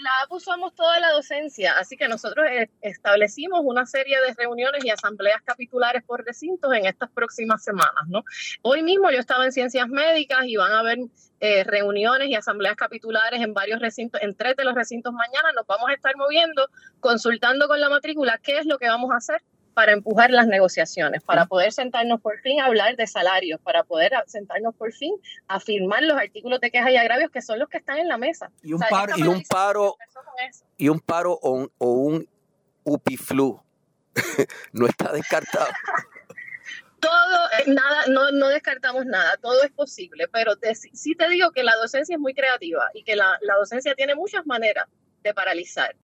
la APU somos toda la docencia, así que nosotros establecimos una serie de reuniones y asambleas capitulares por recintos en estas próximas semanas, ¿no? Hoy mismo yo estaba en Ciencias Médicas y van a haber reuniones y asambleas capitulares en varios recintos, en 3 de los recintos mañana. Nos vamos a estar moviendo, consultando con la matrícula qué es lo que vamos a hacer para empujar las negociaciones, para poder sentarnos por fin a hablar de salarios, para poder sentarnos por fin a firmar los artículos de quejas y agravios que son los que están en la mesa. Y un paro o un UPIFLU no está descartado. Todo, nada, no descartamos nada, todo es posible, pero sí te digo que la docencia es muy creativa y que la docencia tiene muchas maneras de paralizar.